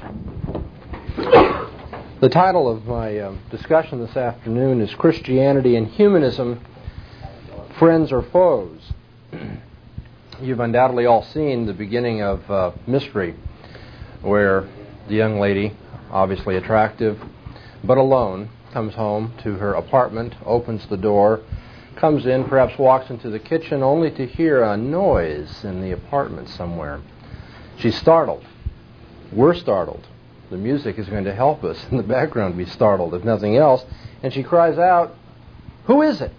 The title of my discussion this afternoon is Christianity and Humanism, Friends or Foes? You've undoubtedly all seen the beginning of Mystery, where the young lady, obviously attractive, but alone, comes home to her apartment, opens the door, comes in, perhaps walks into the kitchen, only to hear a noise in the apartment somewhere. She's startled. We're startled. The music is going to help us in the background be startled, if nothing else. And she cries out, "Who is it?"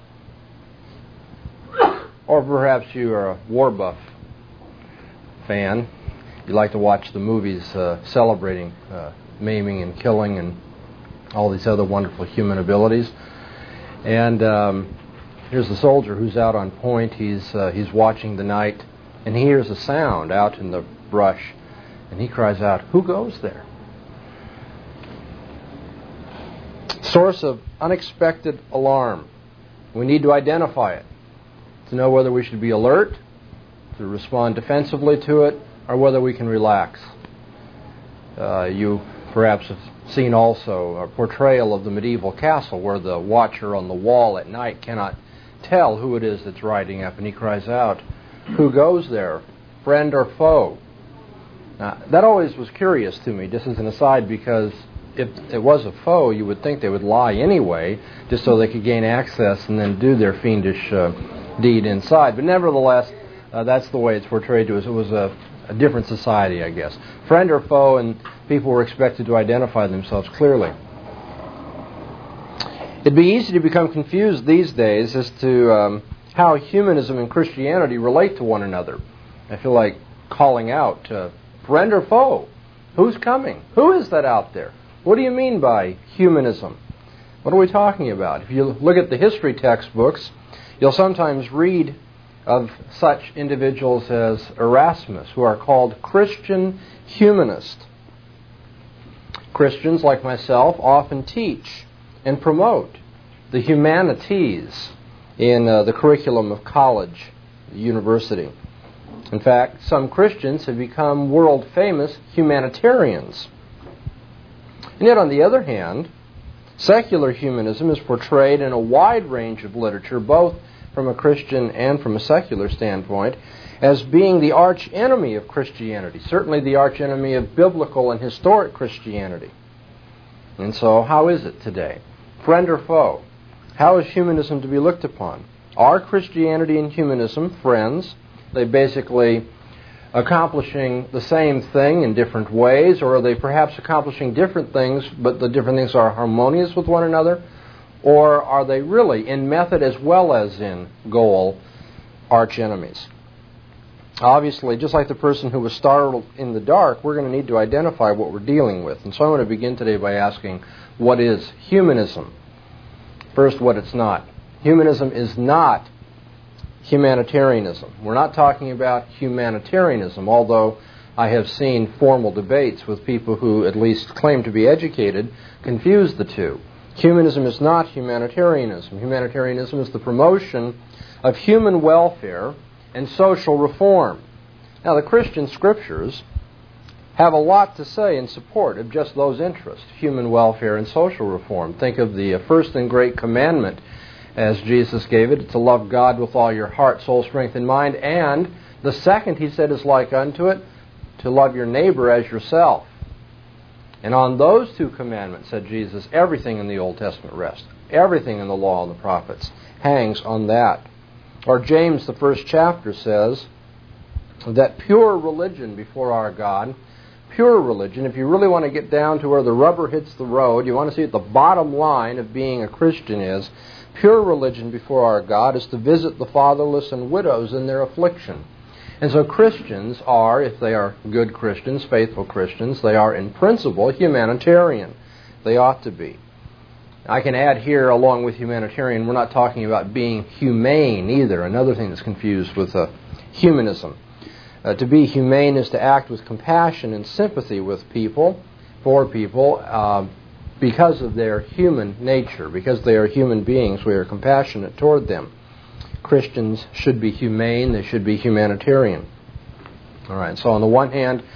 Or perhaps you are a War Buff fan. You like to watch the movies celebrating maiming and killing and all these other wonderful human abilities. And here's the soldier who's out on point. He's watching the night, and he hears a sound out in the brush. And he cries out, "Who goes there?" Source of unexpected alarm. We need to identify it to know whether we should be alert, to respond defensively to it, or whether we can relax. You perhaps have seen also a portrayal of the medieval castle where the watcher on the wall at night cannot tell who it is that's riding up, and he cries out, "Who goes there, friend or foe?" Now, that always was curious to me, just as an aside, because if it was a foe, you would think they would lie anyway, just so they could gain access and then do their fiendish deed inside. But nevertheless, that's the way it's portrayed to us. It was a different society, I guess. Friend or foe, and people were expected to identify themselves clearly. It'd be easy to become confused these days as to how humanism and Christianity relate to one another. I feel like calling out, friend or foe? Who's coming? Who is that out there? What do you mean by humanism? What are we talking about? If you look at the history textbooks, you'll sometimes read of such individuals as Erasmus, who are called Christian humanists. Christians, like myself, often teach and promote the humanities in the curriculum of college, university. In fact, some Christians have become world-famous humanitarians. And yet, on the other hand, secular humanism is portrayed in a wide range of literature, both from a Christian and from a secular standpoint, as being the arch-enemy of Christianity, certainly the arch-enemy of biblical and historic Christianity. And so, how is it today? Friend or foe? How is humanism to be looked upon? Are Christianity and humanism friends? They basically accomplishing the same thing in different ways, or are they perhaps accomplishing different things, but the different things are harmonious with one another? Or are they really, in method as well as in goal, arch enemies? Obviously, just like the person who was startled in the dark, we're going to need to identify what we're dealing with. And so I'm going to begin today by asking, what is humanism? First, what it's not. Humanism is not humanitarianism. We're not talking about humanitarianism, although I have seen formal debates with people who at least claim to be educated confuse the two. Humanism is not humanitarianism. Humanitarianism is the promotion of human welfare and social reform. Now, the Christian scriptures have a lot to say in support of just those interests, human welfare and social reform. Think of the first and great commandment as Jesus gave it, to love God with all your heart, soul, strength, and mind. And the second, he said, is like unto it, to love your neighbor as yourself. And on those two commandments, said Jesus, everything in the Old Testament rests. Everything in the law and the prophets hangs on that. Or James, the first chapter, says that pure religion before our God, pure religion, if you really want to get down to where the rubber hits the road, you want to see what the bottom line of being a Christian is, pure religion before our God is to visit the fatherless and widows in their affliction. And so Christians are, if they are good Christians, faithful Christians, they are in principle humanitarian. They ought to be. I can add here, along with humanitarian, we're not talking about being humane either, another thing that's confused with humanism. To be humane is to act with compassion and sympathy with people, for people, because of their human nature, because they are human beings, we are compassionate toward them. Christians should be humane, they should be humanitarian. All right, so on the one hand,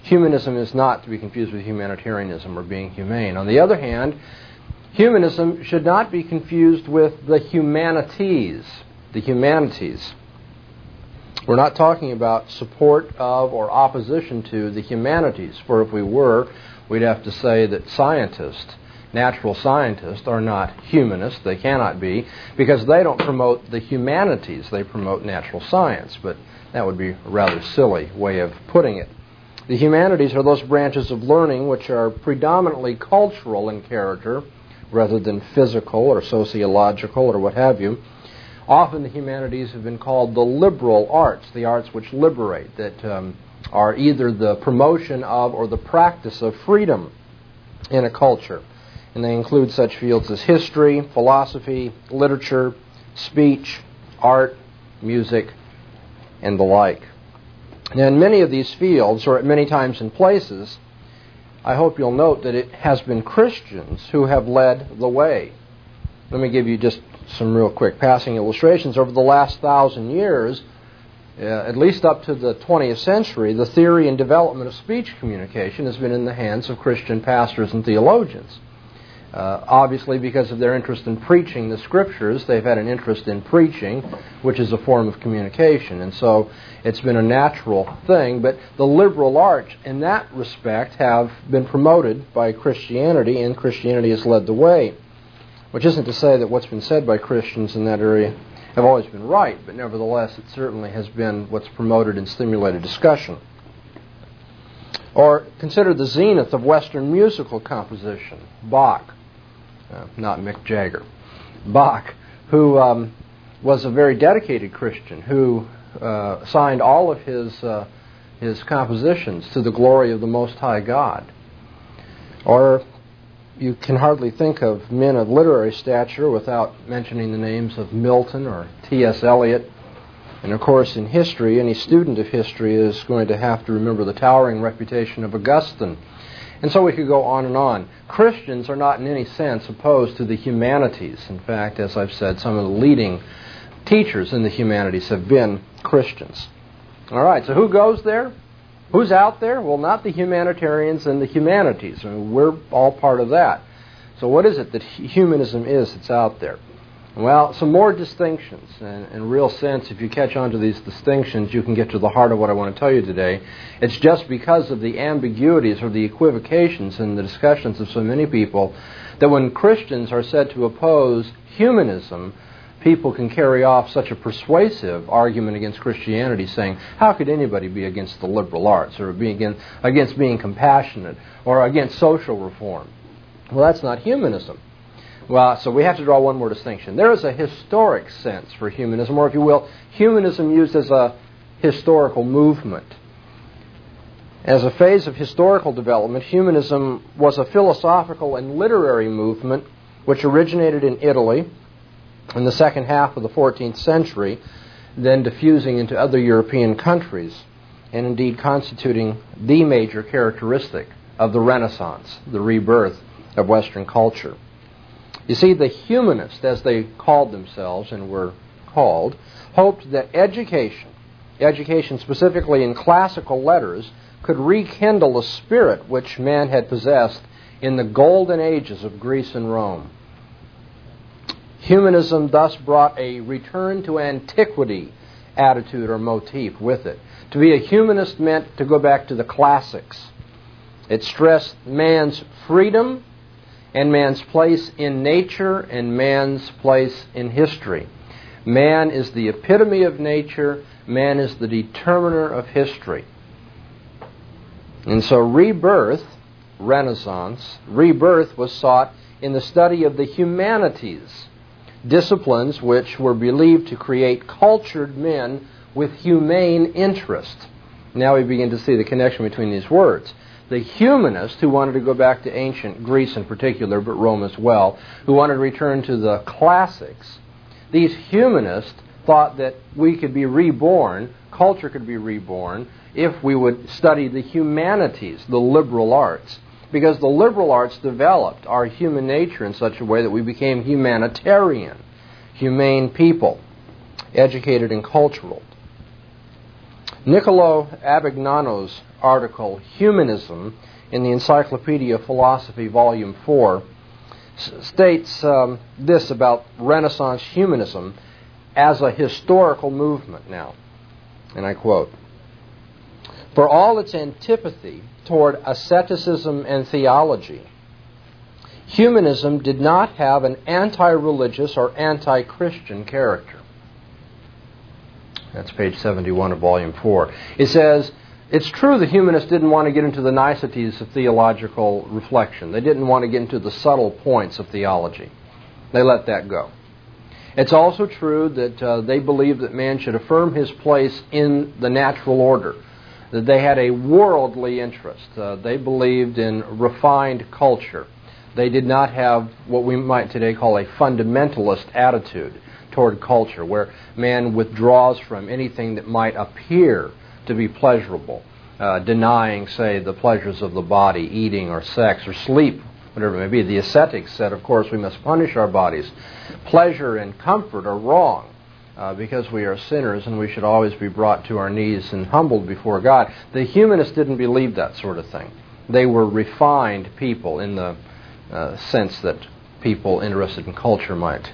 Humanism is not to be confused with humanitarianism or being humane. On the other hand, humanism should not be confused with the humanities. The humanities. We're not talking about support of or opposition to the humanities, for if we were, we'd have to say that scientists, natural scientists, are not humanists. They cannot be, because they don't promote the humanities. They promote natural science, but that would be a rather silly way of putting it. The humanities are those branches of learning which are predominantly cultural in character, rather than physical or sociological or what have you. Often the humanities have been called the liberal arts, the arts which liberate, that are either the promotion of or the practice of freedom in a culture. And they include such fields as history, philosophy, literature, speech, art, music, and the like. And in many of these fields, or at many times and places, I hope you'll note that it has been Christians who have led the way. Let me give you just some real quick passing illustrations. Over the last 1,000 years, at least up to the 20th century, the theory and development of speech communication has been in the hands of Christian pastors and theologians. Obviously, because of their interest in preaching the Scriptures, they've had an interest in preaching, which is a form of communication. And so it's been a natural thing. But the liberal arts, in that respect, have been promoted by Christianity, and Christianity has led the way. Which isn't to say that what's been said by Christians in that area have always been right, but nevertheless it certainly has been what's promoted and stimulated discussion. Or consider the zenith of Western musical composition, Bach, not Mick Jagger. Bach, who was a very dedicated Christian, who signed all of his compositions to the glory of the Most High God. Or you can hardly think of men of literary stature without mentioning the names of Milton or T.S. Eliot. And of course, in history, any student of history is going to have to remember the towering reputation of Augustine. And so we could go on and on. Christians are not in any sense opposed to the humanities. In fact, as I've said, some of the leading teachers in the humanities have been Christians. All right, so who goes there? Who's out there? Well, not the humanitarians and the humanities. I mean, we're all part of that. So what is it that humanism is that's out there? Well, some more distinctions. And in real sense, if you catch on to these distinctions, you can get to the heart of what I want to tell you today. It's just because of the ambiguities or the equivocations in the discussions of so many people that when Christians are said to oppose humanism, people can carry off such a persuasive argument against Christianity, saying, how could anybody be against the liberal arts, or be against being compassionate, or against social reform? Well, that's not humanism. Well, so we have to draw one more distinction. There is a historic sense for humanism, or if you will, humanism used as a historical movement. As a phase of historical development, humanism was a philosophical and literary movement which originated in Italy in the second half of the 14th century, then diffusing into other European countries, and indeed constituting the major characteristic of the Renaissance, the rebirth of Western culture. You see, the humanists, as they called themselves and were called, hoped that education specifically in classical letters, could rekindle a spirit which man had possessed in the golden ages of Greece and Rome. Humanism thus brought a return to antiquity attitude or motif with it. To be a humanist meant to go back to the classics. It stressed man's freedom and man's place in nature and man's place in history. Man is the epitome of nature. Man is the determiner of history. And so rebirth, Renaissance, rebirth was sought in the study of the humanities, disciplines which were believed to create cultured men with humane interest. Now we begin to see the connection between these words. The humanists, who wanted to go back to ancient Greece in particular, but Rome as well, who wanted to return to the classics, these humanists thought that we could be reborn, culture could be reborn, if we would study the humanities, the liberal arts. Because the liberal arts developed our human nature in such a way that we became humanitarian, humane people, educated and cultural. Niccolò Abignano's article, Humanism, in the Encyclopedia of Philosophy, Volume 4, states this about Renaissance humanism as a historical movement now. And I quote, "For all its antipathy toward asceticism and theology, humanism did not have an anti-religious or anti-Christian character." That's page 71 of Volume 4. It says, it's true the humanists didn't want to get into the niceties of theological reflection. They didn't want to get into the subtle points of theology. They let that go. It's also true that they believed that man should affirm his place in the natural order, that they had a worldly interest. They believed in refined culture. They did not have what we might today call a fundamentalist attitude toward culture, where man withdraws from anything that might appear to be pleasurable, denying, say, the pleasures of the body, eating or sex or sleep, whatever it may be. The ascetics said, of course, we must punish our bodies. Pleasure and comfort are wrong because we are sinners and we should always be brought to our knees and humbled before God. The humanists didn't believe that sort of thing. They were refined people in the sense that people interested in culture might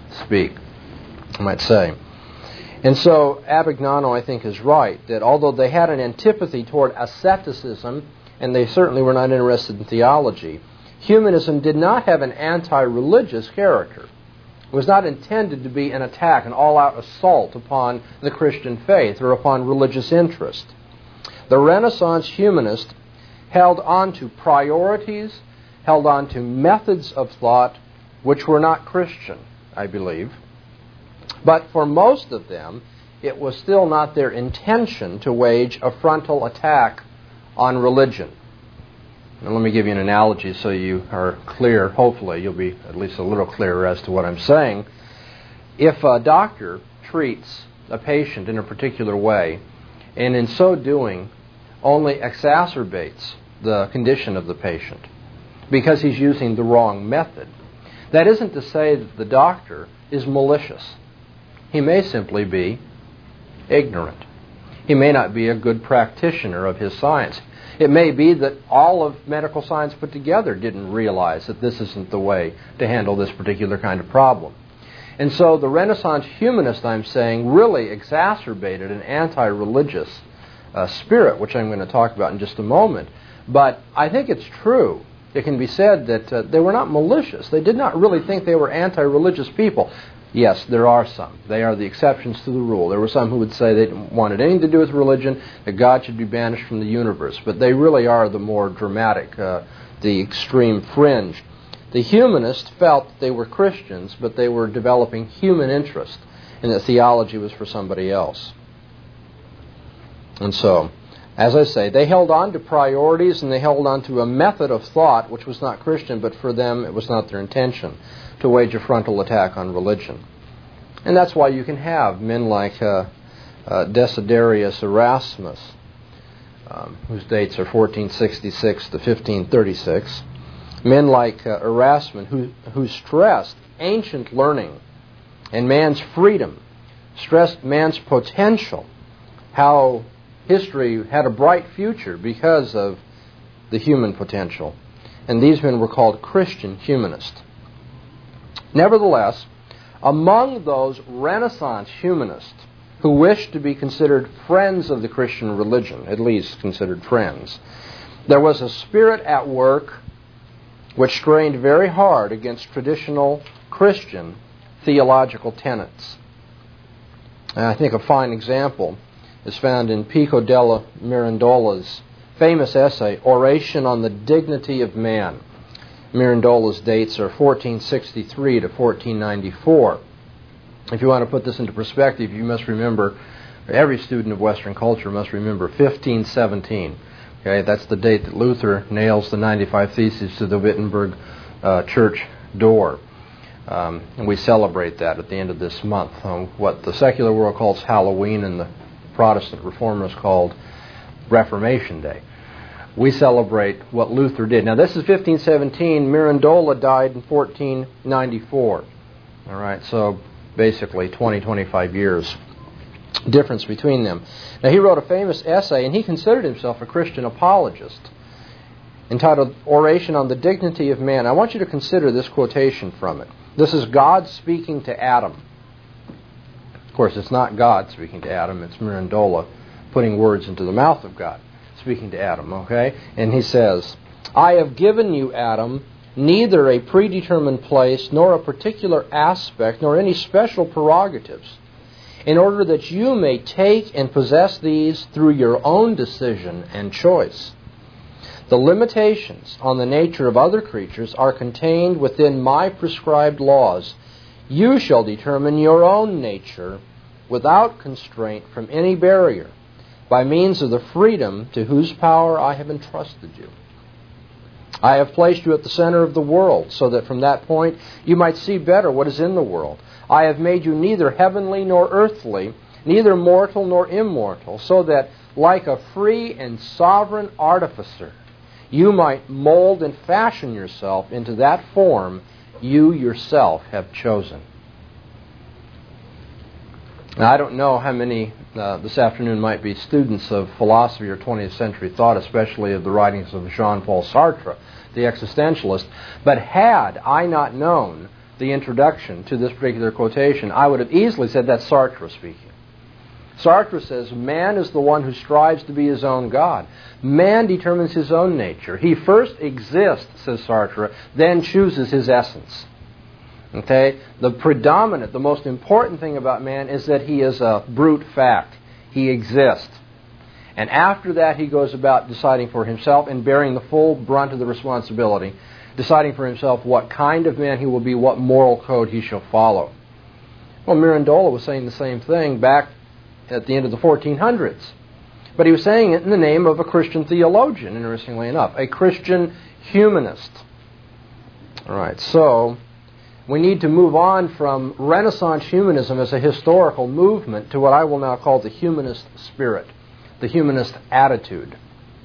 say. And so Abignano, I think, is right, that although they had an antipathy toward asceticism, and they certainly were not interested in theology, humanism did not have an anti-religious character. It was not intended to be an attack, an all-out assault upon the Christian faith or upon religious interest. The Renaissance humanist held on to priorities, held on to methods of thought which were not Christian, I believe. But for most of them, it was still not their intention to wage a frontal attack on religion. Now, let me give you an analogy so you are clear. Hopefully, you'll be at least a little clearer as to what I'm saying. If a doctor treats a patient in a particular way, and in so doing only exacerbates the condition of the patient because he's using the wrong method, that isn't to say that the doctor is malicious. He may simply be ignorant. He may not be a good practitioner of his science. It may be that all of medical science put together didn't realize that this isn't the way to handle this particular kind of problem. And so the Renaissance humanist, I'm saying, really exacerbated an anti-religious spirit, which I'm going to talk about in just a moment. But I think it's true. It can be said that they were not malicious. They did not really think they were anti-religious people. Yes, there are some. They are the exceptions to the rule. There were some who would say they didn't want anything to do with religion, that God should be banished from the universe. But they really are the more dramatic, the extreme fringe. The humanists felt they were Christians, but they were developing human interest, and that theology was for somebody else. And so, as I say, they held on to priorities and they held on to a method of thought which was not Christian, but for them it was not their intention to wage a frontal attack on religion. And that's why you can have men like Desiderius Erasmus, whose dates are 1466 to 1536, men like Erasmus who stressed ancient learning and man's freedom, stressed man's potential, how history had a bright future because of the human potential. And these men were called Christian humanists. Nevertheless, among those Renaissance humanists who wished to be considered friends of the Christian religion, at least considered friends, there was a spirit at work which strained very hard against traditional Christian theological tenets. And I think a fine example is found in Pico della Mirandola's famous essay, Oration on the Dignity of Man. Mirandola's dates are 1463 to 1494. If you want to put this into perspective, you must remember, every student of Western culture must remember 1517. Okay, that's the date that Luther nails the 95 Theses to the Wittenberg church door. And we celebrate that at the end of this month, what the secular world calls Halloween and the Protestant reformers called Reformation Day. We celebrate what Luther did. Now, this is 1517. Mirandola died in 1494. All right, so basically 25 years difference between them. Now, he wrote a famous essay, and he considered himself a Christian apologist, entitled Oration on the Dignity of Man. I want you to consider this quotation from it. This is God speaking to Adam. Of course, it's not God speaking to Adam. It's Mirandola putting words into the mouth of God, speaking to Adam, okay? And he says, I have given you, Adam, neither a predetermined place, nor a particular aspect, nor any special prerogatives, in order that you may take and possess these through your own decision and choice. The limitations on the nature of other creatures are contained within my prescribed laws. You shall determine your own nature without constraint from any barrier, by means of the freedom to whose power I have entrusted you. I have placed you at the center of the world, so that from that point you might see better what is in the world. I have made you neither heavenly nor earthly, neither mortal nor immortal, so that, like a free and sovereign artificer, you might mold and fashion yourself into that form you yourself have chosen. Now, I don't know how many this afternoon might be students of philosophy or 20th century thought, especially of the writings of Jean-Paul Sartre, the existentialist. But had I not known the introduction to this particular quotation, I would have easily said that's Sartre speaking. Sartre says man is the one who strives to be his own God. Man determines his own nature. He first exists, says Sartre, then chooses his essence. Okay? The predominant, the most important thing about man is that he is a brute fact. He exists. And after that, he goes about deciding for himself and bearing the full brunt of the responsibility, deciding for himself what kind of man he will be, what moral code he shall follow. Well, Mirandola was saying the same thing back at the end of the 1400s. But he was saying it in the name of a Christian theologian, interestingly enough, a Christian humanist. All right, so we need to move on from Renaissance humanism as a historical movement to what I will now call the humanist spirit, the humanist attitude.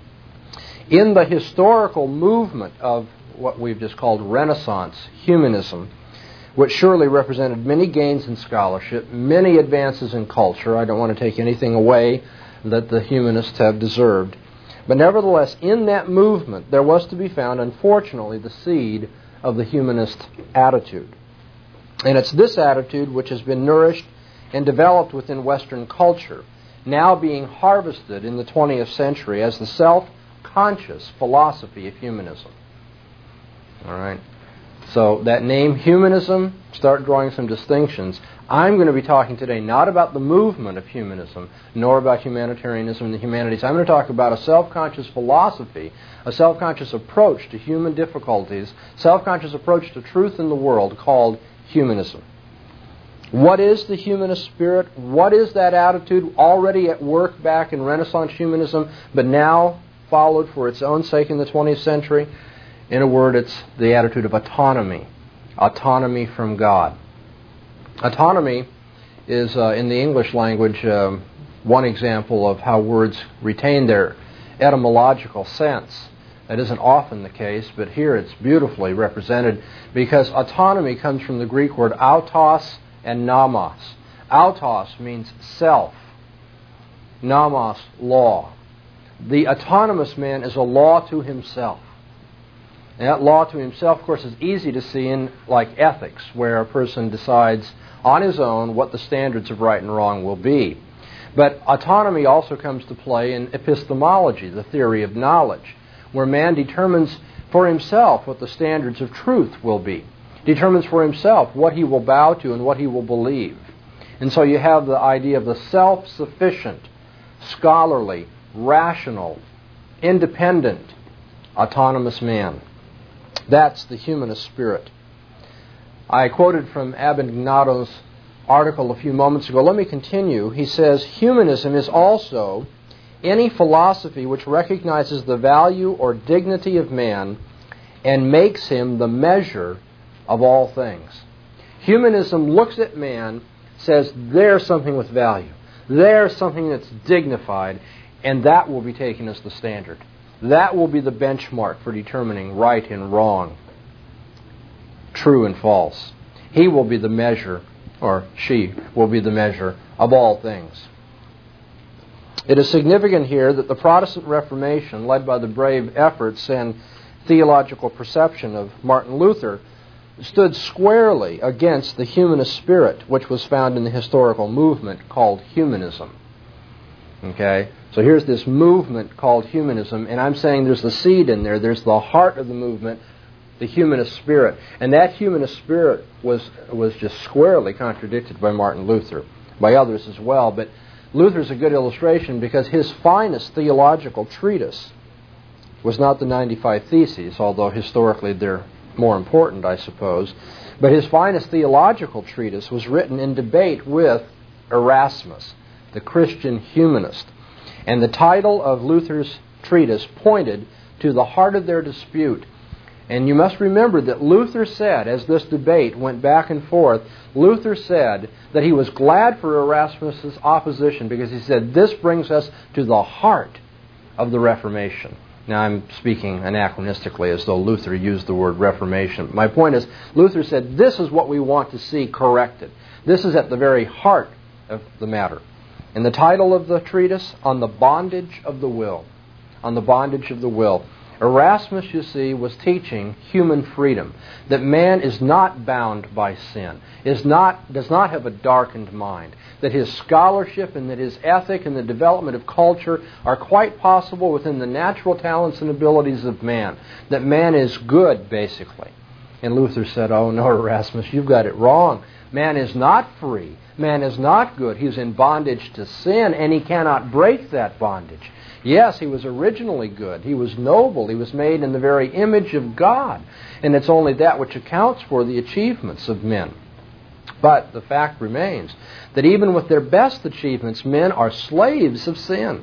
In the historical movement of what we've just called Renaissance humanism, which surely represented many gains in scholarship, many advances in culture. I don't want to take anything away that the humanists have deserved. But nevertheless, in that movement, there was to be found, unfortunately, the seed of the humanist attitude. And it's this attitude which has been nourished and developed within Western culture, now being harvested in the 20th century as the self-conscious philosophy of humanism. All right? So that name, humanism, start drawing some distinctions. I'm going to be talking today not about the movement of humanism, nor about humanitarianism and the humanities. I'm going to talk about a self-conscious philosophy, a self-conscious approach to human difficulties, self-conscious approach to truth in the world called humanism. What is the humanist spirit? What is that attitude already at work back in Renaissance humanism, but now followed for its own sake in the 20th century? In a word, it's the attitude of autonomy. Autonomy from God. Autonomy is, in the English language, one example of how words retain their etymological sense. That isn't often the case, but here it's beautifully represented because autonomy comes from the Greek word autos and nomos. Autos means self. Nomos, law. The autonomous man is a law to himself. And that law to himself, of course, is easy to see in, like, ethics, where a person decides on his own what the standards of right and wrong will be. But autonomy also comes to play in epistemology, the theory of knowledge, where man determines for himself what the standards of truth will be, determines for himself what he will bow to and what he will believe. And so you have the idea of the self-sufficient, scholarly, rational, independent, autonomous man. That's the humanist spirit. I quoted from Abignato's article a few moments ago. Let me continue. He says, humanism is also any philosophy which recognizes the value or dignity of man and makes him the measure of all things. Humanism looks at man, says there's something with value, there's something that's dignified, and that will be taken as the standard. That will be the benchmark for determining right and wrong, true and false. He will be the measure, or she will be the measure of all things. It is significant here that the Protestant Reformation, led by the brave efforts and theological perception of Martin Luther, stood squarely against the humanist spirit which was found in the historical movement called humanism. Okay? So here's this movement called humanism, and I'm saying there's the seed in there. There's the heart of the movement, the humanist spirit. And that humanist spirit was just squarely contradicted by Martin Luther, by others as well. But Luther's a good illustration because his finest theological treatise was not the 95 Theses, although historically they're more important, I suppose. But his finest theological treatise was written in debate with Erasmus, the Christian humanist. And the title of Luther's treatise pointed to the heart of their dispute. And you must remember that Luther said, as this debate went back and forth, Luther said that he was glad for Erasmus's opposition because he said, this brings us to the heart of the Reformation. Now, I'm speaking anachronistically as though Luther used the word Reformation. My point is, Luther said, this is what we want to see corrected. This is at the very heart of the matter. And the title of the treatise, On the Bondage of the Will. On the Bondage of the Will. Erasmus, you see, was teaching human freedom, that man is not bound by sin, does not have a darkened mind, that his scholarship and that his ethic and the development of culture are quite possible within the natural talents and abilities of man, that man is good, basically. And Luther said, oh no, Erasmus, you've got it wrong. Man is not free. Man is not good. He's in bondage to sin, and he cannot break that bondage. Yes, he was originally good. He was noble. He was made in the very image of God. And it's only that which accounts for the achievements of men. But the fact remains that even with their best achievements, men are slaves of sin.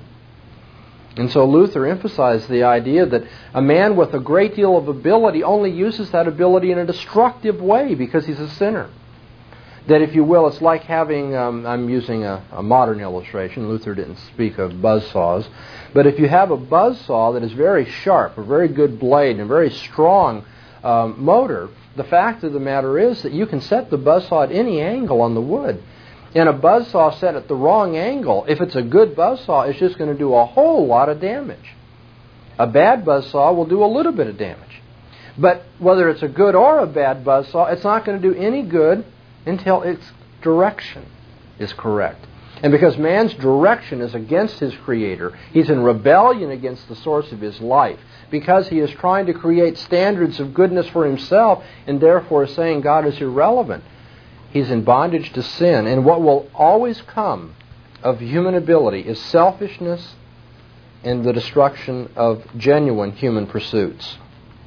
And so Luther emphasized the idea that a man with a great deal of ability only uses that ability in a destructive way because he's a sinner. That, if you will, it's like having, I'm using a modern illustration. Luther didn't speak of buzzsaws. But if you have a buzzsaw that is very sharp, a very good blade, and a very strong motor, the fact of the matter is that you can set the buzzsaw at any angle on the wood. And a buzzsaw set at the wrong angle, if it's a good buzzsaw, it's just going to do a whole lot of damage. A bad buzzsaw will do a little bit of damage. But whether it's a good or a bad buzzsaw, it's not going to do any good until its direction is correct. And because man's direction is against his Creator, he's in rebellion against the source of his life, because he is trying to create standards of goodness for himself and therefore saying God is irrelevant. He's in bondage to sin. And what will always come of human ability is selfishness and the destruction of genuine human pursuits.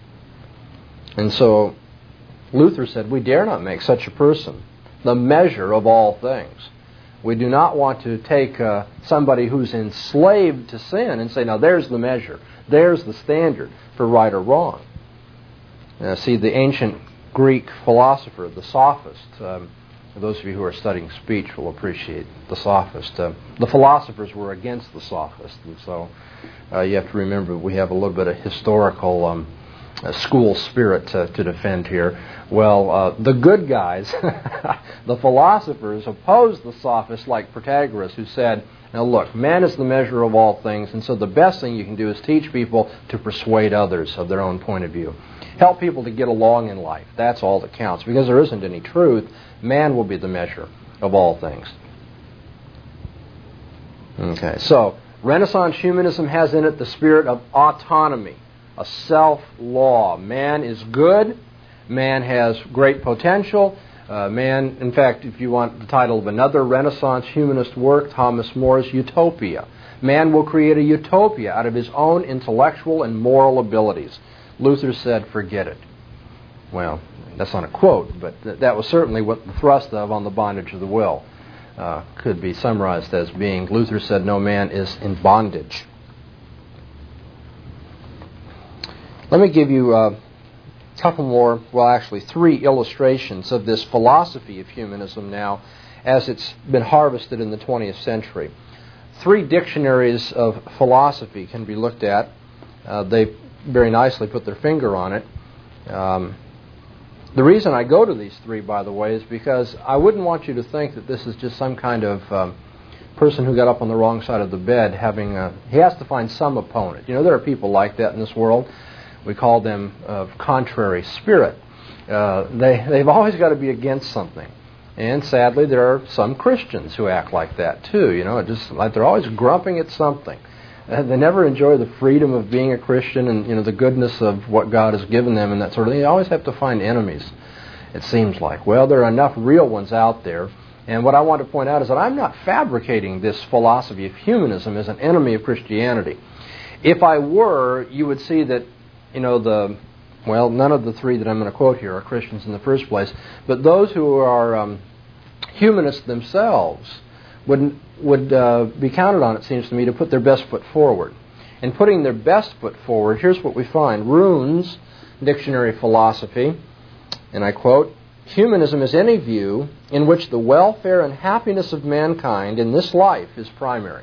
And so Luther said, we dare not make such a person the measure of all things. We do not want to take somebody who's enslaved to sin and say, now there's the measure, there's the standard for right or wrong. See, the ancient Greek philosopher, the sophist, those of you who are studying speech will appreciate the sophist. The philosophers were against the sophist, and so you have to remember we have a little bit of historical school spirit to defend here. Well, the good guys, the philosophers, opposed the sophists like Protagoras, who said, now look, man is the measure of all things, and so the best thing you can do is teach people to persuade others of their own point of view. Help people to get along in life. That's all that counts. Because there isn't any truth, man will be the measure of all things. Okay, so Renaissance humanism has in it the spirit of autonomy, a self-law. Man is good. Man has great potential. Man, in fact, if you want the title of another Renaissance humanist work, Thomas More's Utopia. Man will create a utopia out of his own intellectual and moral abilities. Luther said, forget it. Well, that's not a quote, but that was certainly what the thrust of On the Bondage of the Will could be summarized as being. Luther said, no, man is in bondage. Let me give you a couple more, well, actually 3 illustrations of this philosophy of humanism now as it's been harvested in the 20th century. 3 dictionaries of philosophy can be looked at. They very nicely put their finger on it. The reason I go to these 3, by the way, is because I wouldn't want you to think that this is just some kind of person who got up on the wrong side of the bed he has to find some opponent. There are people like that in this world. We call them contrary spirit. They've always got to be against something. And sadly, there are some Christians who act like that too. Just like they're always grumping at something. They never enjoy the freedom of being a Christian and the goodness of what God has given them and that sort of thing. They always have to find enemies, it seems like. Well, there are enough real ones out there. And what I want to point out is that I'm not fabricating this philosophy of humanism as an enemy of Christianity. If I were, you would see that, none of the three that I'm going to quote here are Christians in the first place, but those who are humanists themselves would be counted on, it seems to me, to put their best foot forward. And putting their best foot forward, here's what we find. Roon's Dictionary of Philosophy, and I quote, "Humanism is any view in which the welfare and happiness of mankind in this life is primary."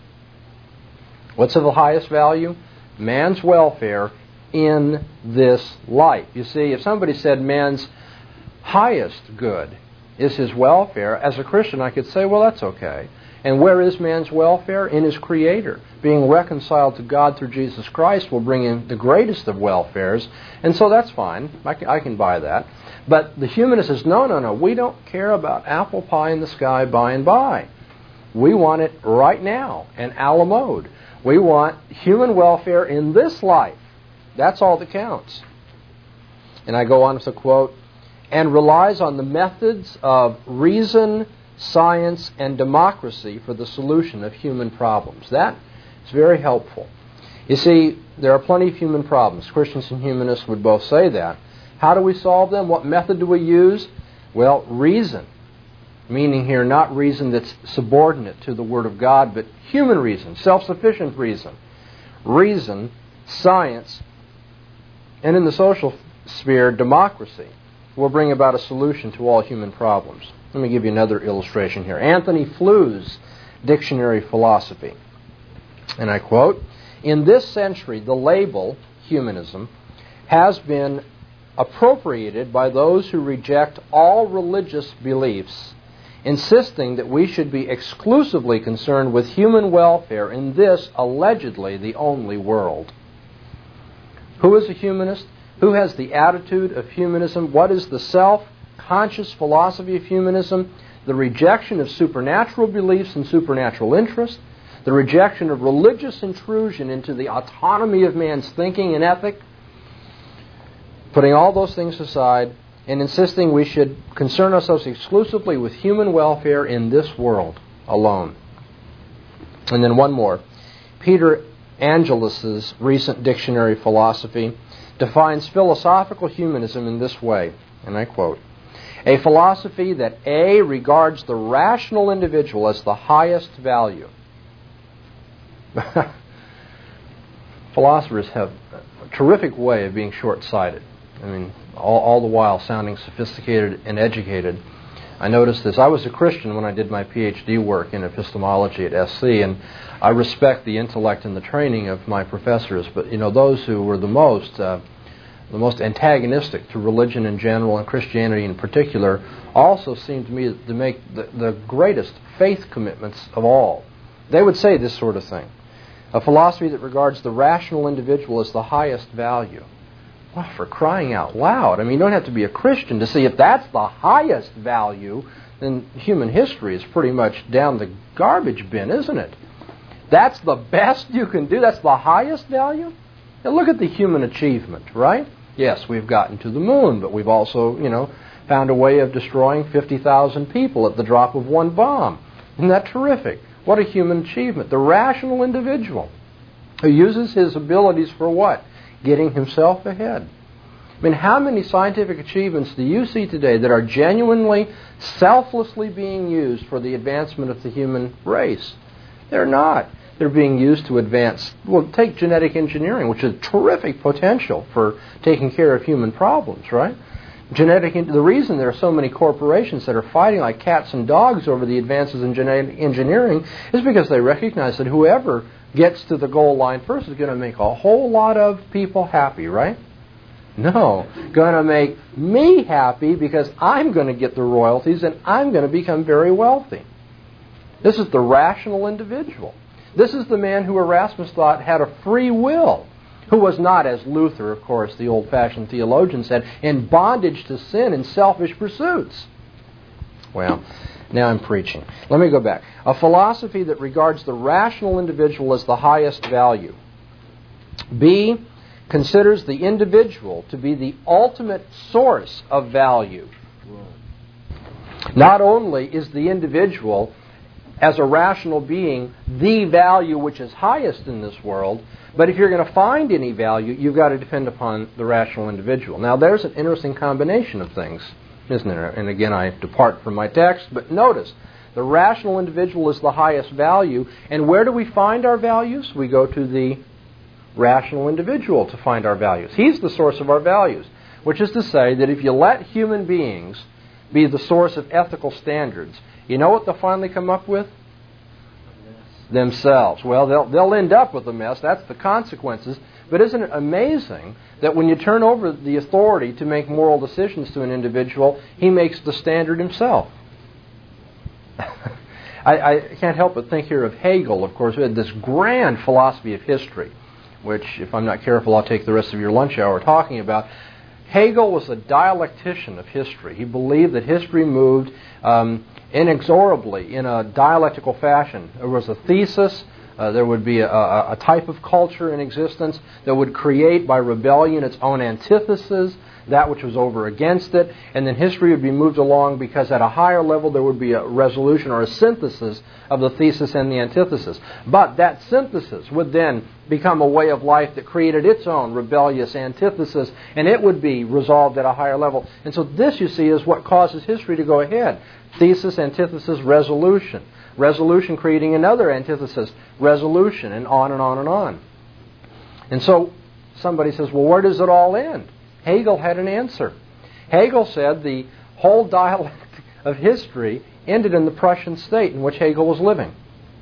What's of the highest value? Man's welfare in this life. You see, if somebody said man's highest good is his welfare, as a Christian I could say, well, that's okay. And where is man's welfare? In his Creator. Being reconciled to God through Jesus Christ will bring in the greatest of welfares, and so that's fine. I can buy that. But the humanist says, no, we don't care about apple pie in the sky by and by. We want it right now, and a la mode. We want human welfare in this life. That's all that counts. And I go on to quote, "and relies on the methods of reason, science, and democracy for the solution of human problems." That is very helpful. You see, there are plenty of human problems. Christians and humanists would both say that. How do we solve them? What method do we use? Well, reason. Meaning here not reason that's subordinate to the Word of God, but human reason, self-sufficient reason. Reason, science, and in the social sphere, democracy will bring about a solution to all human problems. Let me give you another illustration here. Anthony Fliu's Dictionary of Philosophy. And I quote, "In this century, the label, humanism, has been appropriated by those who reject all religious beliefs, insisting that we should be exclusively concerned with human welfare in this, allegedly, the only world." Who is a humanist? Who has the attitude of humanism? What is the self-conscious philosophy of humanism? The rejection of supernatural beliefs and supernatural interest, the rejection of religious intrusion into the autonomy of man's thinking and ethic, putting all those things aside and insisting we should concern ourselves exclusively with human welfare in this world alone. And then one more. Peter Angelus's recent Dictionary of Philosophy defines philosophical humanism in this way, and I quote, "A philosophy that A, regards the rational individual as the highest value." Philosophers have a terrific way of being short-sighted. I mean, all the while sounding sophisticated and educated. I noticed this. I was a Christian when I did my PhD work in epistemology at SC, and I respect the intellect and the training of my professors, but those who were the most antagonistic to religion in general and Christianity in particular also seemed to me to make the greatest faith commitments of all. They would say this sort of thing. A philosophy that regards the rational individual as the highest value. Well, for crying out loud. I mean, you don't have to be a Christian to see if that's the highest value, then human history is pretty much down the garbage bin, isn't it? That's the best you can do? That's the highest value? Now look at the human achievement, right? Yes, we've gotten to the moon, but we've also, found a way of destroying 50,000 people at the drop of one bomb. Isn't that terrific? What a human achievement. The rational individual who uses his abilities for what? Getting himself ahead. I mean, how many scientific achievements do you see today that are genuinely, selflessly being used for the advancement of the human race? They're not. They're being used to advance, take genetic engineering, which is terrific potential for taking care of human problems, right? The reason there are so many corporations that are fighting like cats and dogs over the advances in genetic engineering is because they recognize that whoever gets to the goal line first is going to make a whole lot of people happy, right? No, going to make me happy because I'm going to get the royalties and I'm going to become very wealthy. This is the rational individual. This is the man who Erasmus thought had a free will, who was not, as Luther, of course, the old-fashioned theologian said, in bondage to sin and selfish pursuits. Well, now I'm preaching. Let me go back. A philosophy that regards the rational individual as the highest value. B, considers the individual to be the ultimate source of value. Not only is the individual, as a rational being, the value which is highest in this world, but if you're going to find any value, you've got to depend upon the rational individual. Now, there's an interesting combination of things, isn't there? And again, I depart from my text, but notice, the rational individual is the highest value, and where do we find our values? We go to the rational individual to find our values. He's the source of our values, which is to say that if you let human beings be the source of ethical standards, you know what they'll finally come up with? Themselves. Well, they'll end up with a mess. That's the consequences. But isn't it amazing that when you turn over the authority to make moral decisions to an individual, he makes the standard himself? I can't help but think here of Hegel, of course, who had this grand philosophy of history, which, if I'm not careful, I'll take the rest of your lunch hour talking about. Hegel was a dialectician of history. He believed that history moved inexorably in a dialectical fashion. There was a thesis, there would be a type of culture in existence that would create by rebellion its own antithesis, that which was over against it, and then history would be moved along because at a higher level there would be a resolution or a synthesis of the thesis and the antithesis. But that synthesis would then become a way of life that created its own rebellious antithesis, and it would be resolved at a higher level. And so this, you see, is what causes history to go ahead. Thesis, antithesis, resolution. Resolution creating another antithesis, resolution, and on and on and on. And so somebody says, well, where does it all end? Hegel had an answer. Hegel said the whole dialect of history ended in the Prussian state in which Hegel was living.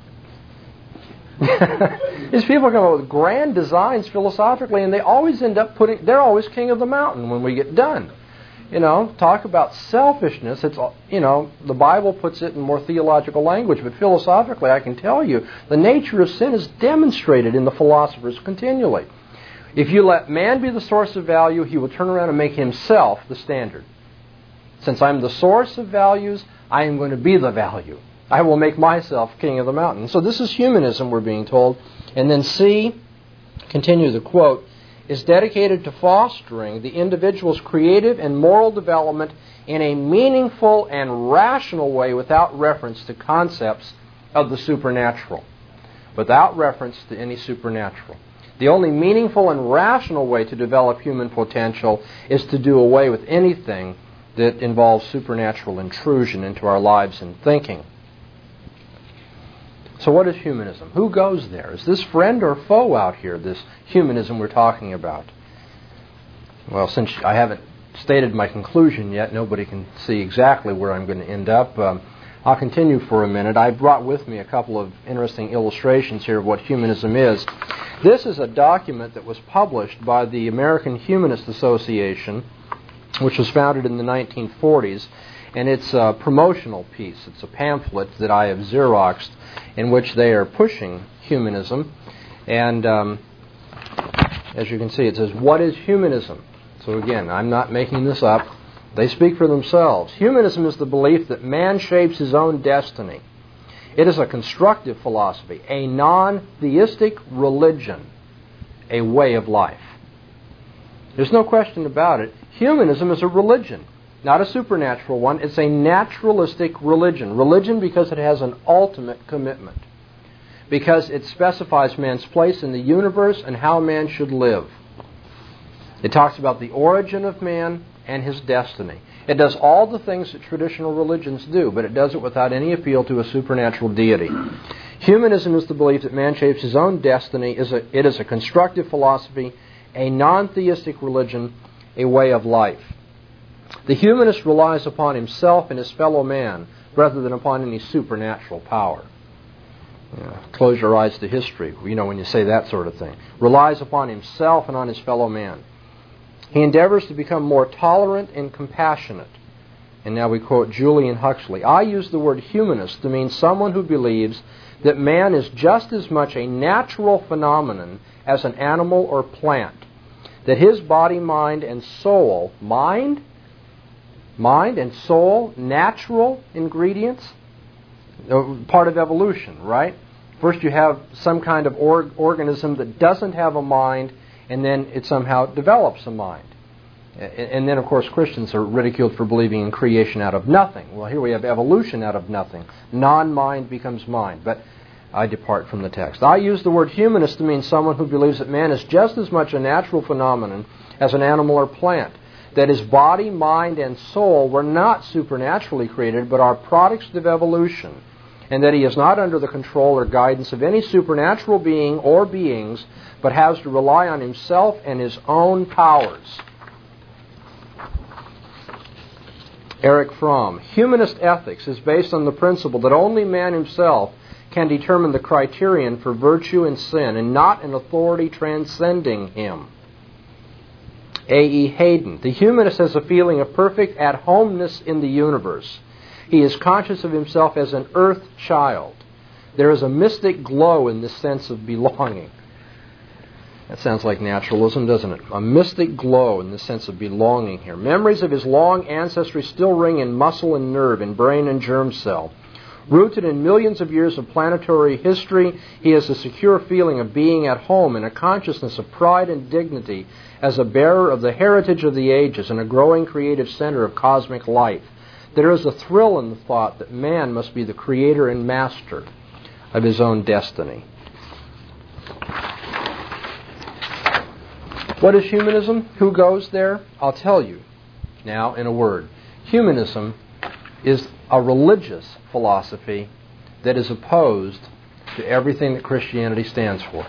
These people come up with grand designs philosophically, and they always end up they're always king of the mountain when we get done. You know, talk about selfishness. It's, the Bible puts it in more theological language, but philosophically I can tell you the nature of sin is demonstrated in the philosophers continually. If you let man be the source of value, he will turn around and make himself the standard. Since I'm the source of values, I am going to be the value. I will make myself king of the mountain. So this is humanism, we're being told. And then C, continue the quote, is dedicated to fostering the individual's creative and moral development in a meaningful and rational way without reference to concepts of the supernatural. Without reference to any supernatural. The only meaningful and rational way to develop human potential is to do away with anything that involves supernatural intrusion into our lives and thinking. So what is humanism? Who goes there? Is this friend or foe out here, this humanism we're talking about? Well, since I haven't stated my conclusion yet, nobody can see exactly where I'm going to end up. I'll continue for a minute. I brought with me a couple of interesting illustrations here of what humanism is. This is a document that was published by the American Humanist Association, which was founded in the 1940s, and it's a promotional piece. It's a pamphlet that I have Xeroxed in which they are pushing humanism. And as you can see, it says, what is humanism? So again, I'm not making this up. They speak for themselves. Humanism is the belief that man shapes his own destiny. It is a constructive philosophy, a non-theistic religion, a way of life. There's no question about it. Humanism is a religion, not a supernatural one. It's a naturalistic religion. Religion because it has an ultimate commitment, because it specifies man's place in the universe and how man should live. It talks about the origin of man and his destiny. It does all the things that traditional religions do, but it does it without any appeal to a supernatural deity. Humanism is the belief that man shapes his own destiny. It is a constructive philosophy, a non-theistic religion, a way of life. The humanist relies upon himself and his fellow man rather than upon any supernatural power. Close your eyes to history, when you say that sort of thing. Relies upon himself and on his fellow man. He endeavors to become more tolerant and compassionate. and now we quote Julian Huxley, I use the word humanist to mean someone who believes that man is just as much a natural phenomenon as an animal or plant, that his body, mind, and soul, mind and soul, natural ingredients, part of evolution, right? First you have some kind of organism that doesn't have a mind, and then it somehow develops a mind. And then, of course, Christians are ridiculed for believing in creation out of nothing. Well, here we have evolution out of nothing. Non-mind becomes mind. But I depart from the text. I use the word humanist to mean someone who believes that man is just as much a natural phenomenon as an animal or plant, that his body, mind, and soul were not supernaturally created, but are products of evolution, and that he is not under the control or guidance of any supernatural being or beings, but has to rely on himself and his own powers. Erich Fromm, humanist ethics is based on the principle that only man himself can determine the criterion for virtue and sin, and not an authority transcending him. A.E. Hayden, the humanist has a feeling of perfect at-homeness in the universe. He is conscious of himself as an earth child. There is a mystic glow in this sense of belonging. That sounds like naturalism, doesn't it? A mystic glow in the sense of belonging here. Memories of his long ancestry still ring in muscle and nerve, in brain and germ cell. Rooted in millions of years of planetary history, he has a secure feeling of being at home and a consciousness of pride and dignity as a bearer of the heritage of the ages and a growing creative center of cosmic life. There is a thrill in the thought that man must be the creator and master of his own destiny. What is humanism? Who goes there? I'll tell you now in a word. Humanism is a religious philosophy that is opposed to everything that Christianity stands for.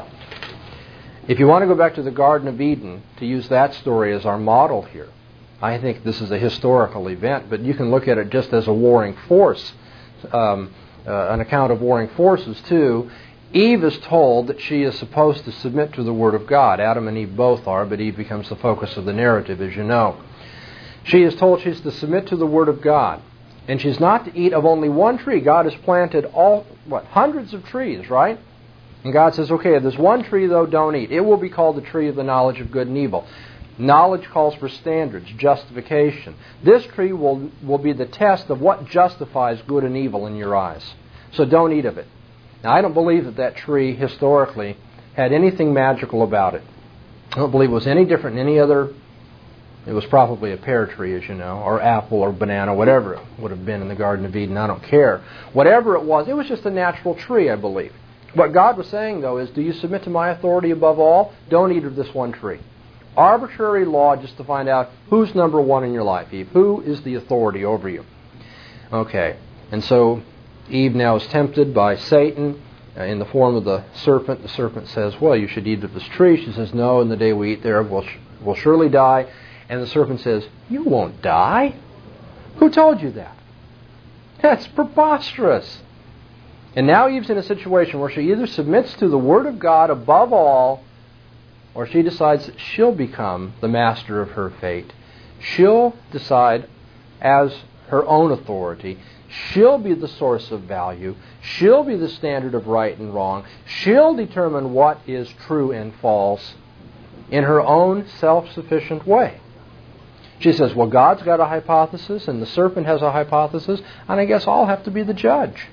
If you want to go back to the Garden of Eden, to use that story as our model here, I think this is a historical event, but you can look at it just as a warring force, an account of warring forces too. Eve is told that she is supposed to submit to the Word of God. Adam and Eve both are, but Eve becomes the focus of the narrative, as you know. She is told she's to submit to the Word of God. And she's not to eat of only one tree. God has planted hundreds of trees, right? And God says, okay, if there's one tree, though, don't eat. It will be called the tree of the knowledge of good and evil. Knowledge calls for standards, justification. This tree will be the test of what justifies good and evil in your eyes. So don't eat of it. Now, I don't believe that tree historically had anything magical about it. I don't believe it was any different than any other. It was probably a pear tree, as you know, or apple or banana, whatever it would have been in the Garden of Eden. I don't care. Whatever it was just a natural tree, I believe. What God was saying, though, is, do you submit to my authority above all? Don't eat of this one tree. Arbitrary law just to find out who's number one in your life, Eve. Who is the authority over you? Okay. And so Eve now is tempted by Satan in the form of the serpent. The serpent says, well, you should eat of this tree. She says, no, and the day we eat thereof we'll surely die. And the serpent says, you won't die. Who told you that? That's preposterous. And now Eve's in a situation where she either submits to the Word of God above all, or she decides that she'll become the master of her fate. She'll decide as her own authority. She'll be the source of value. She'll be the standard of right and wrong. She'll determine what is true and false in her own self-sufficient way. She says, well, God's got a hypothesis and the serpent has a hypothesis, and I guess I'll have to be the judge.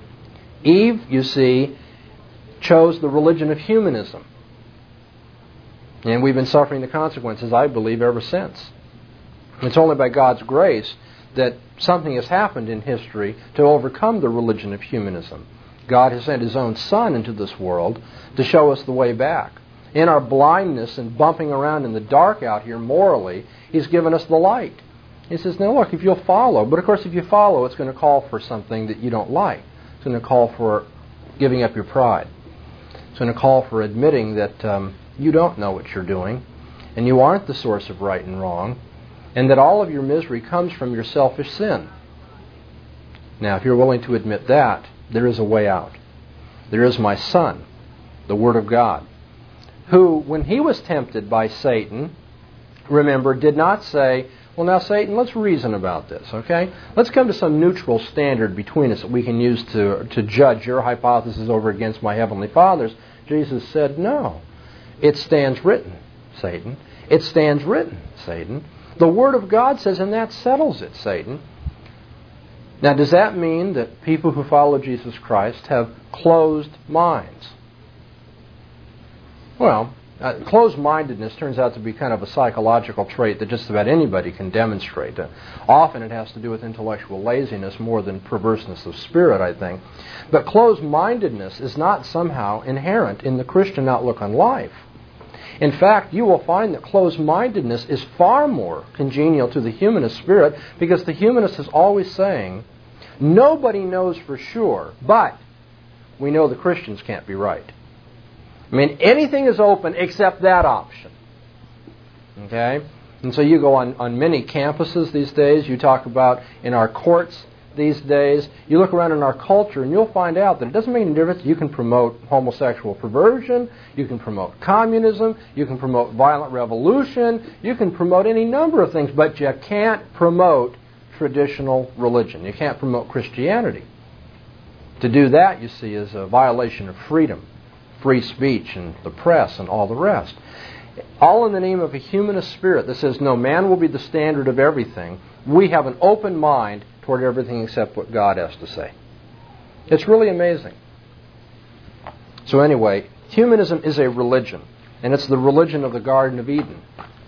Eve, you see, chose the religion of humanism. And we've been suffering the consequences, I believe, ever since. It's only by God's grace that something has happened in history to overcome the religion of humanism. God has sent His own Son into this world to show us the way back. In our blindness and bumping around in the dark out here morally, He's given us the light. He says, now look, if you'll follow, but of course if you follow, it's going to call for something that you don't like. It's going to call for giving up your pride. It's going to call for admitting that you don't know what you're doing, and you aren't the source of right and wrong, and that all of your misery comes from your selfish sin. Now, if you're willing to admit that, there is a way out. There is my Son, the Word of God, who, when he was tempted by Satan, remember, did not say, Well, now, Satan, let's reason about this, okay? Let's come to some neutral standard between us that we can use to judge your hypothesis over against my Heavenly Father's. Jesus said, no. It stands written, Satan. It stands written, Satan. The Word of God says, and that settles it, Satan. Now, does that mean that people who follow Jesus Christ have closed minds? Well, closed-mindedness turns out to be kind of a psychological trait that just about anybody can demonstrate. Often it has to do with intellectual laziness more than perverseness of spirit, I think. But closed-mindedness is not somehow inherent in the Christian outlook on life. In fact, you will find that closed-mindedness is far more congenial to the humanist spirit, because the humanist is always saying, nobody knows for sure, but we know the Christians can't be right. I mean, anything is open except that option. Okay? And so you go on many campuses these days, you talk about in our courts these days, you look around in our culture and you'll find out that it doesn't make any difference. You can promote homosexual perversion, you can promote communism, you can promote violent revolution, you can promote any number of things, but you can't promote traditional religion. You can't promote Christianity. To do that, you see, is a violation of freedom, free speech and the press and all the rest. All in the name of a humanist spirit that says, no, man will be the standard of everything. We have an open mind toward everything except what God has to say. It's really amazing. So anyway, humanism is a religion, and it's the religion of the Garden of Eden.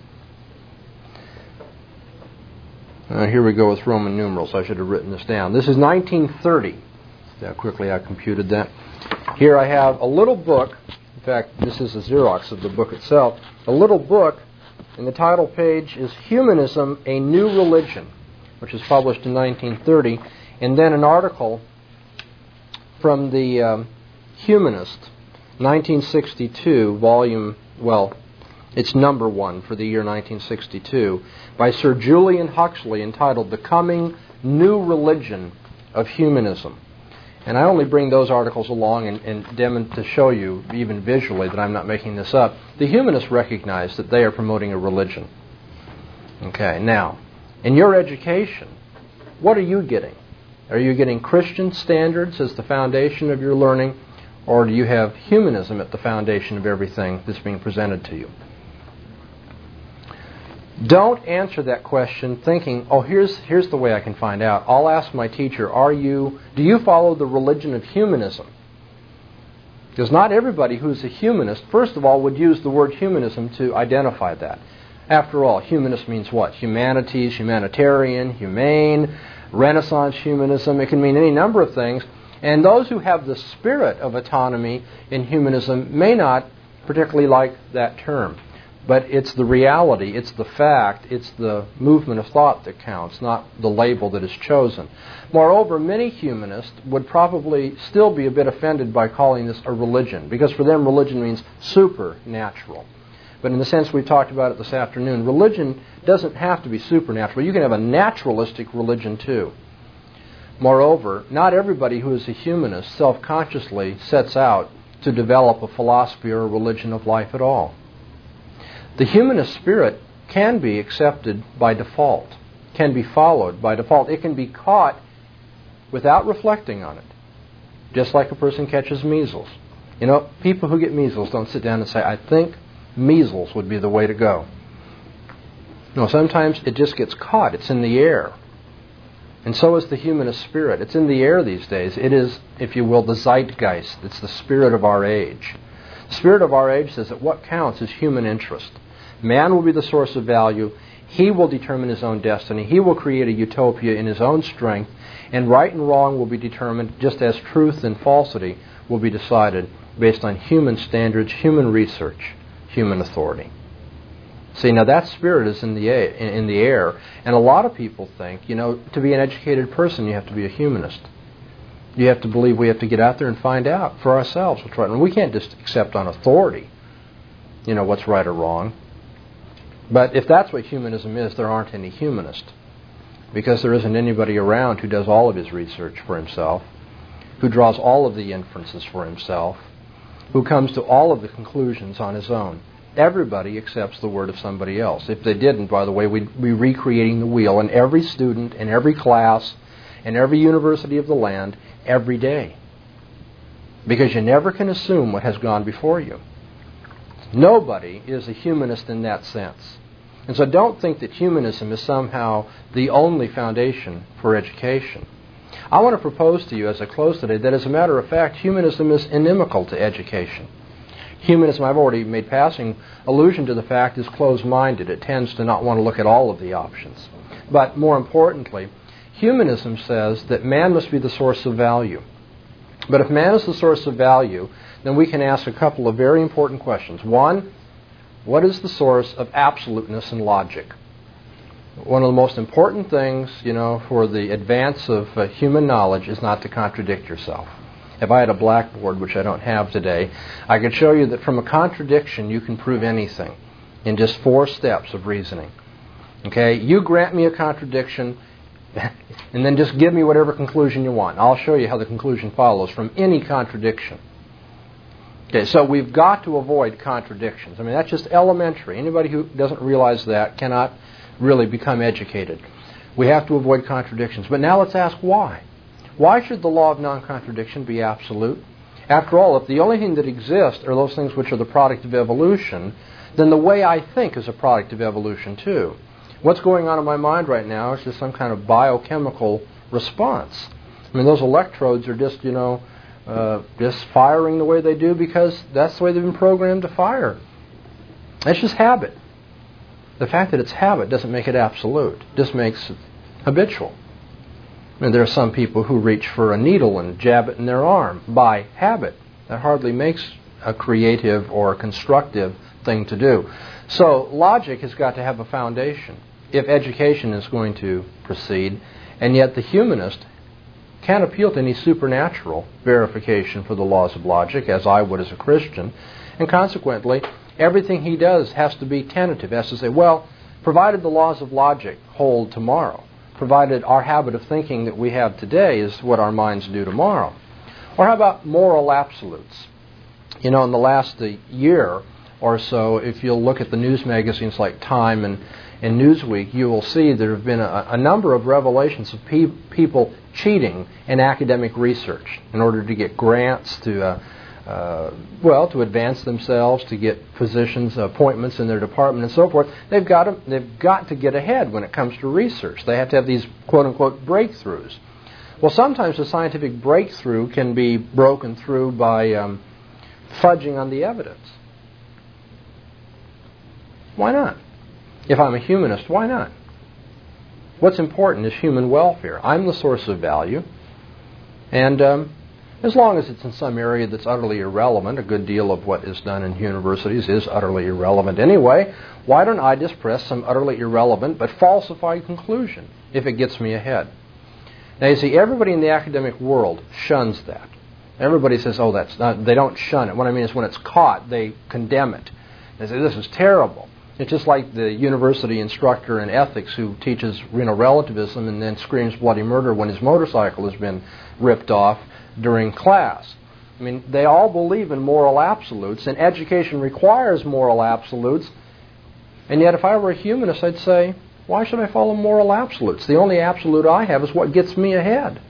Here we go with Roman numerals. I should have written this down. This is 1930. See how quickly I computed that. Here I have a little book. In fact, this is a Xerox of the book itself. A little book, and the title page is Humanism, a New Religion, which was published in 1930. And then an article from the Humanist, 1962, volume, well, it's number 1 for the year 1962, by Sir Julian Huxley, entitled The Coming New Religion of Humanism. And I only bring those articles along and to show you, even visually, that I'm not making this up. The humanists recognize that they are promoting a religion. Okay, now, in your education, what are you getting? Are you getting Christian standards as the foundation of your learning, or do you have humanism at the foundation of everything that's being presented to you? Don't answer that question thinking, oh, here's the way I can find out. I'll ask my teacher, do you follow the religion of humanism? Because not everybody who's a humanist, first of all, would use the word humanism to identify that. After all, humanist means what? Humanities, humanitarian, humane, Renaissance humanism. It can mean any number of things. And those who have the spirit of autonomy in humanism may not particularly like that term. But it's the reality, it's the fact, it's the movement of thought that counts, not the label that is chosen. Moreover, many humanists would probably still be a bit offended by calling this a religion, because for them religion means supernatural. But in the sense we talked about it this afternoon, religion doesn't have to be supernatural. You can have a naturalistic religion too. Moreover, not everybody who is a humanist self-consciously sets out to develop a philosophy or a religion of life at all. The humanist spirit can be accepted by default, can be followed by default. It can be caught without reflecting on it, just like a person catches measles. You know, people who get measles don't sit down and say, I think measles would be the way to go. No, sometimes it just gets caught. It's in the air. And so is the humanist spirit. It's in the air these days. It is, if you will, the zeitgeist. It's the spirit of our age. The spirit of our age says that what counts is human interest. Man will be the source of value. He will determine his own destiny. He will create a utopia in his own strength. And right and wrong will be determined just as truth and falsity will be decided based on human standards, human research, human authority. See, now that spirit is in the air. And a lot of people think, to be an educated person, you have to be a humanist. You have to believe we have to get out there and find out for ourselves what's right. And we can't just accept on authority, what's right or wrong. But if that's what humanism is, there aren't any humanists. Because there isn't anybody around who does all of his research for himself, who draws all of the inferences for himself, who comes to all of the conclusions on his own. Everybody accepts the word of somebody else. If they didn't, by the way, we'd be recreating the wheel in every student, in every class, in every university of the land, every day. Because you never can assume what has gone before you. Nobody is a humanist in that sense. And so don't think that humanism is somehow the only foundation for education. I want to propose to you as I close today that, as a matter of fact, humanism is inimical to education. Humanism, I've already made passing allusion to the fact, is closed-minded. It tends to not want to look at all of the options. But more importantly, humanism says that man must be the source of value. But if man is the source of value, then we can ask a couple of very important questions. One, what is the source of absoluteness and logic? One of the most important things, for the advance of human knowledge is not to contradict yourself. If I had a blackboard, which I don't have today, I could show you that from a contradiction you can prove anything in just 4 steps of reasoning. Okay? You grant me a contradiction, and then just give me whatever conclusion you want. I'll show you how the conclusion follows from any contradiction. Okay, so we've got to avoid contradictions. I mean, that's just elementary. Anybody who doesn't realize that cannot really become educated. We have to avoid contradictions. But now let's ask why. Why should the law of non-contradiction be absolute? After all, if the only thing that exists are those things which are the product of evolution, then the way I think is a product of evolution too. What's going on in my mind right now is just some kind of biochemical response. I mean, those electrodes are just, just firing the way they do because that's the way they've been programmed to fire. It's just habit. The fact that it's habit doesn't make it absolute. It just makes it habitual. And there are some people who reach for a needle and jab it in their arm by habit. That hardly makes a creative or a constructive thing to do. So logic has got to have a foundation if education is going to proceed. And yet the humanist can't appeal to any supernatural verification for the laws of logic, as I would as a Christian. And consequently, everything he does has to be tentative. He has to say, well, provided the laws of logic hold tomorrow, provided our habit of thinking that we have today is what our minds do tomorrow. Or how about moral absolutes? In the last year or so, if you'll look at the news magazines like Time and Newsweek, you will see there have been a number of revelations of people cheating in academic research in order to get grants to advance themselves, to get positions, appointments in their department and so forth. They've got to get ahead when it comes to research. They have to have these quote-unquote breakthroughs. Well, sometimes a scientific breakthrough can be broken through by fudging on the evidence. Why not? If I'm a humanist, why not? What's important is human welfare. I'm the source of value, and as long as it's in some area that's utterly irrelevant, a good deal of what is done in universities is utterly irrelevant anyway, why don't I just press some utterly irrelevant but falsified conclusion if it gets me ahead? Now you see, everybody in the academic world shuns that. Everybody says, oh, that's not, they don't shun it. What I mean is when it's caught, they condemn it. They say, this is terrible. It's just like the university instructor in ethics who teaches relativism and then screams bloody murder when his motorcycle has been ripped off during class. I mean, they all believe in moral absolutes, and education requires moral absolutes. And yet if I were a humanist, I'd say, why should I follow moral absolutes? The only absolute I have is what gets me ahead.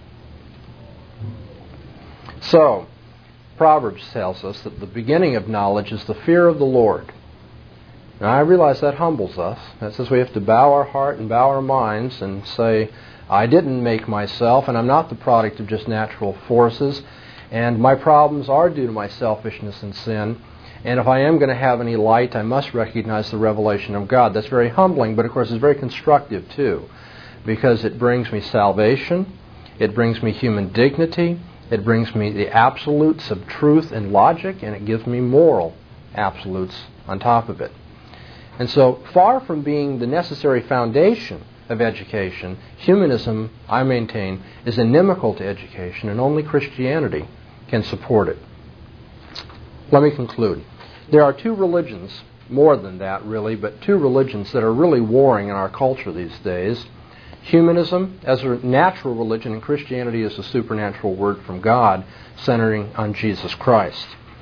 So, Proverbs tells us that the beginning of knowledge is the fear of the Lord. Now, I realize that humbles us. That says we have to bow our heart and bow our minds and say, I didn't make myself, and I'm not the product of just natural forces, and my problems are due to my selfishness and sin, and if I am going to have any light, I must recognize the revelation of God. That's very humbling, but of course it's very constructive too, because it brings me salvation, it brings me human dignity, it brings me the absolutes of truth and logic, and it gives me moral absolutes on top of it. And so, far from being the necessary foundation of education, humanism, I maintain, is inimical to education, and only Christianity can support it. Let me conclude. There are 2 religions, more than that really, but 2 religions that are really warring in our culture these days. Humanism as a natural religion, and Christianity as a supernatural word from God, centering on Jesus Christ.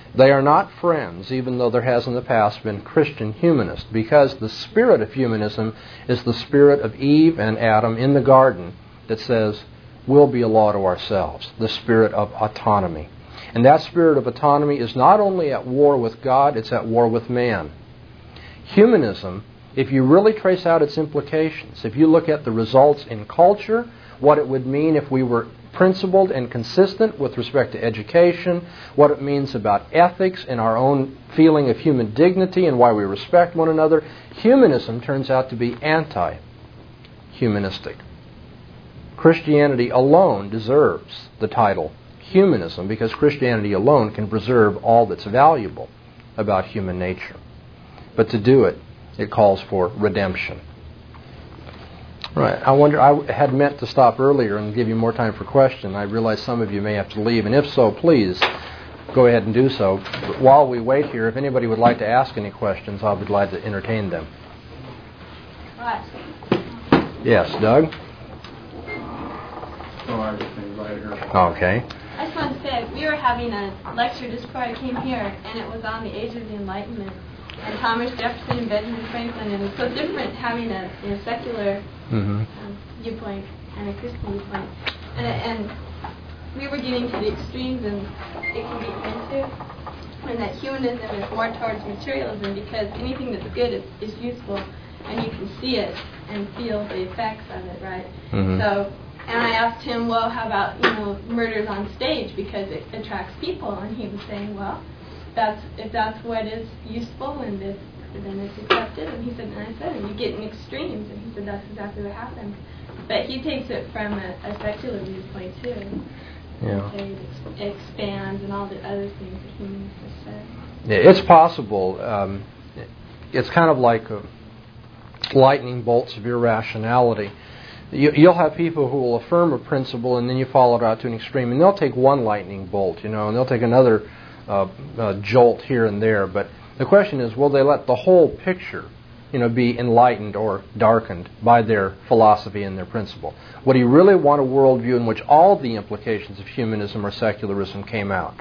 They are not friends, even though there has in the past been Christian humanists, because the spirit of humanism is the spirit of Eve and Adam in the garden that says, we'll be a law to ourselves, the spirit of autonomy. And that spirit of autonomy is not only at war with God, it's at war with man. Humanism, if you really trace out its implications, if you look at the results in culture, what it would mean if we were principled and consistent with respect to education, what it means about ethics and our own feeling of human dignity and why we respect one another, humanism turns out to be anti-humanistic. Christianity alone deserves the title humanism because Christianity alone can preserve all that's valuable about human nature. But to do it, it calls for redemption. Right. I wonder, I had meant to stop earlier and give you more time for questions. I realize some of you may have to leave, and if so, please go ahead and do so. But while we wait here, if anybody would like to ask any questions, I'll be glad to entertain them. Right. Yes, Doug? Oh, I just think right here. Okay. I just want to say, we were having a lecture just before I came here, and it was on the Age of the Enlightenment, and Thomas Jefferson and Benjamin Franklin, and it's so different having a secular viewpoint and a Christian viewpoint. And we were getting to the extremes, and it can get into, and that humanism is more towards materialism because anything that's good is useful, and you can see it and feel the effects of it, right? So, and I asked him, well, how about, murders on stage because it attracts people, and he was saying, well, if that's what is useful and then it's accepted. And he said, and I said, and you get in extremes, and he said that's exactly what happens. But he takes it from a secular viewpoint too. Yeah. It expands and all the other things that humans have said. Yeah, it's possible. It's kind of like lightning bolts of irrationality. You'll have people who will affirm a principle and then you follow it out to an extreme, and they'll take one lightning bolt, and they'll take another jolt here and there. But the question is, will they let the whole picture, be enlightened or darkened by their philosophy and their principle? Would he really want a worldview in which all the implications of humanism or secularism came out?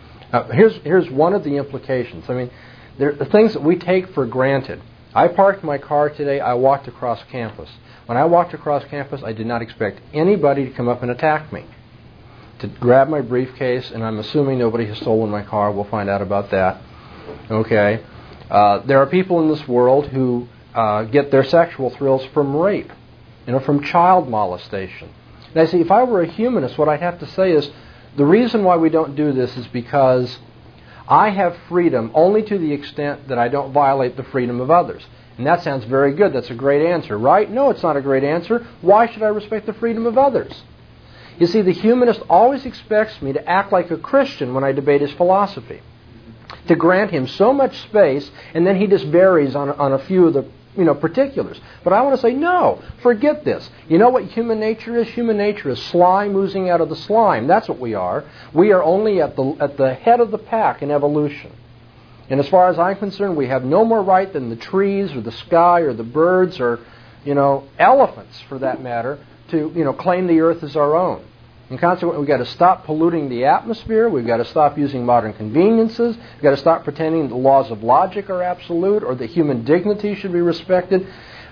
Here's one of the implications. I mean, there are things that we take for granted. I parked my car today. I walked across campus. When I walked across campus, I did not expect anybody to come up and attack me, to grab my briefcase, and I'm assuming nobody has stolen my car. We'll find out about that. Okay. There are people in this world who get their sexual thrills from rape, from child molestation. And I see, if I were a humanist, what I'd have to say is, the reason why we don't do this is because I have freedom only to the extent that I don't violate the freedom of others. And that sounds very good. That's a great answer, right? No, it's not a great answer. Why should I respect the freedom of others? You see, the humanist always expects me to act like a Christian when I debate his philosophy, to grant him so much space, and then he just varies on a few of the particulars. But I want to say, no, forget this. You know what human nature is? Human nature is slime oozing out of the slime. That's what we are. We are only at the head of the pack in evolution. And as far as I'm concerned, we have no more right than the trees or the sky or the birds or, elephants, for that matter, to, claim the earth as our own. And consequently, we've got to stop polluting the atmosphere. We've got to stop using modern conveniences. We've got to stop pretending the laws of logic are absolute or that human dignity should be respected.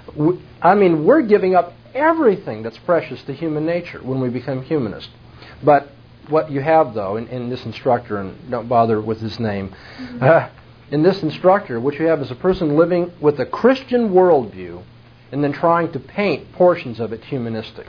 We're giving up everything that's precious to human nature when we become humanist. But what you have, though, in this instructor, and don't bother with his name, in this instructor, what you have is a person living with a Christian worldview and then trying to paint portions of it humanistic.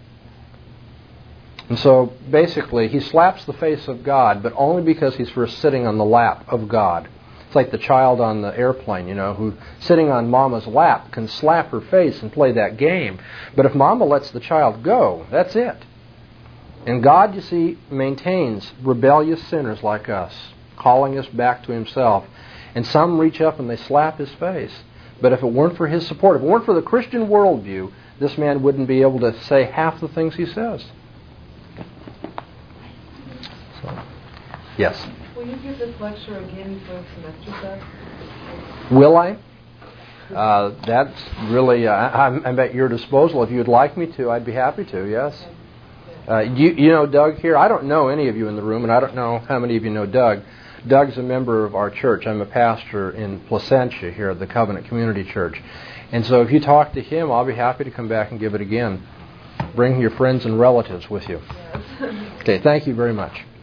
And so, basically, he slaps the face of God, but only because he's first sitting on the lap of God. It's like the child on the airplane, who sitting on Mama's lap can slap her face and play that game. But if Mama lets the child go, that's it. And God, you see, maintains rebellious sinners like us, calling us back to himself. And some reach up and they slap his face. But if it weren't for his support, if it weren't for the Christian worldview, this man wouldn't be able to say half the things he says. So, yes? Will you give this lecture again for semester test? Will I? That's really, I'm at your disposal. If you'd like me to, I'd be happy to, yes. You know Doug here? I don't know any of you in the room, and I don't know how many of you know Doug. Doug's a member of our church. I'm a pastor in Placentia here at the Covenant Community Church. And so if you talk to him, I'll be happy to come back and give it again. Bring your friends and relatives with you. Yes. Okay, thank you very much.